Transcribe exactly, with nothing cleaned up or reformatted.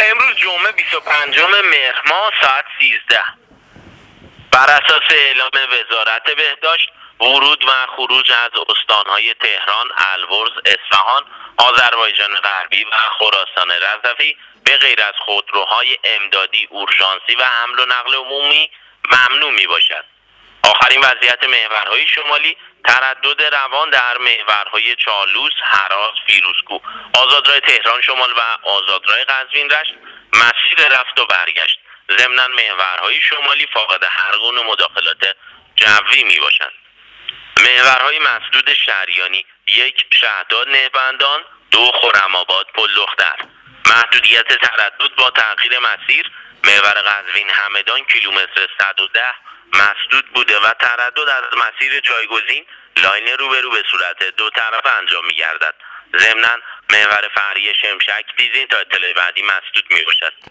امروز جمعه بیست و پنجم مهر ماه ساعت سیزده بر اساس اعلام وزارت بهداشت ورود و خروج از استانهای تهران، البرز، اصفهان، آذربایجان غربی و خراسان رضوی به غیر از خودروهای امدادی، اورژانسی و حمل و نقل عمومی ممنوع می باشد. آخرین وضعیت محورهای شمالی: تردد روان در محورهای چالوس، هراس، فیروزکوه، آزادراه تهران شمال و آزادراه قزوین رشت مسیر رفت و برگشت. ضمناً محورهای شمالی فاقد هر گونه مداخلات جوی می باشند. محورهای مسدود شهریانی: یک شهداد نهبندان، دو خرم‌آباد پل دختر. محدودیت تردد با تغییر مسیر: محور قزوین همدان کیلومتر صد و ده مسدود بوده و تردد از مسیر جایگزین لاین روبرو به صورت دو طرفه انجام می گردد. ضمناً محور فهریه شمشک دیزین تا اطلاع بعدی مسدود می باشد.